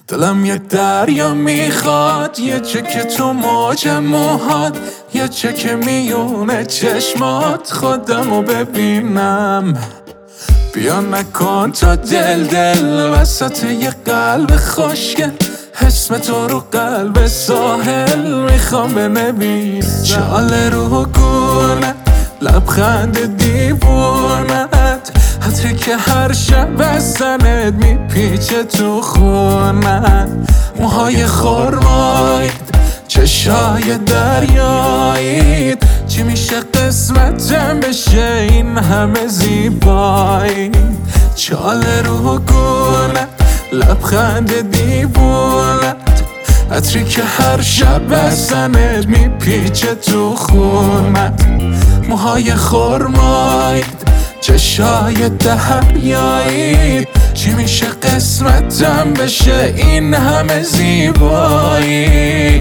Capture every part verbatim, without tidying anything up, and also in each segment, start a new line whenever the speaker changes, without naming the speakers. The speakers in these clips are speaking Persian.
دلم یک دریا میخواد، یه چکه تو موج موهات، یه چکه میونه چشمات، خودمو ببینم. بیا نکن تا دل دل وسط یه قلب خوشگل، اسم تو رو قلب ساحل میخوام بنویسم. چاله رو گونه لبخند دیوونت، حتی که هر شب بزنت میپیچه تو خونت. موهای خرمایید، چشای دریایید، چی میشه قسمتم بشه این همه زیبایی. چاله رو گونه لبخند دیوونت، عطری که هر شب بزنت میپیچه تو خونت. موهای خرمایید، چشای دریایید، چی میشه قسمتم بشه این همه زیبایی.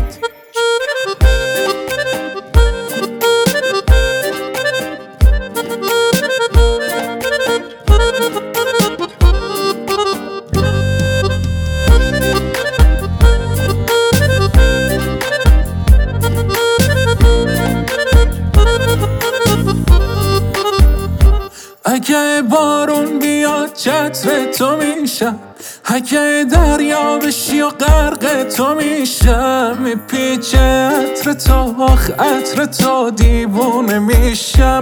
اگه بارون بیاد چتر تو میشم، اگه دریا بشی و غرق تو میشم، میپیچه عطر تو، آخ عطر تو، دیوونه میشم،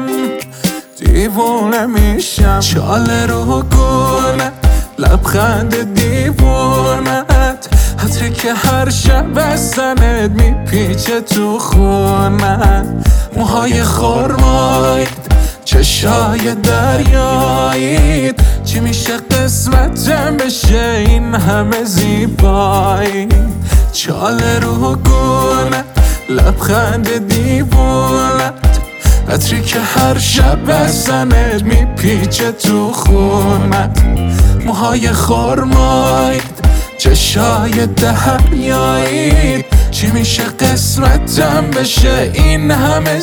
دیوونه میشم. چاله رو گونه لبخند دیوونت، عطری که هر شب بزنت میپیچه تو خونت. موهای خرمایید، چشای دریایید، چی میشه قسمتم بشه این همه زیبایی. چاله رو گونه لبخند دیوونت، عطری که هر شب بزنت میپیچه تو خونت. موهای خرمایید، چشای دریایید، چی میشه قسمتم بشه این همه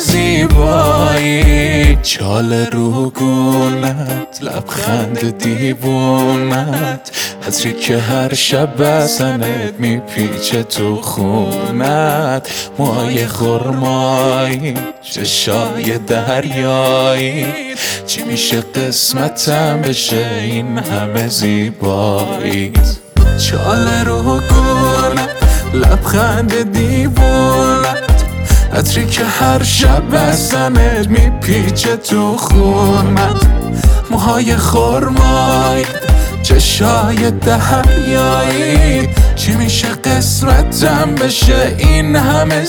زیبایی. چاله رو گونت لبخند دیوونت، عطری که هر شب بزنت میپیچه تو خونت. موهای خرمایی، چشای دریایی، چی میشه قسمتم بشه این همه زیبایی. چاله رو گونه لبخند دیوونت، عطری که هر شب بزنت میپیچه تو خونت. موهای خرمایید، چشای دریایید، چی میشه قسمتم بشه این همه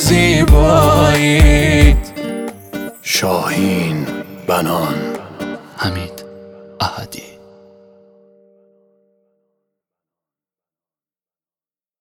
زیبایی.
شاهین بنان،
حمید احدی.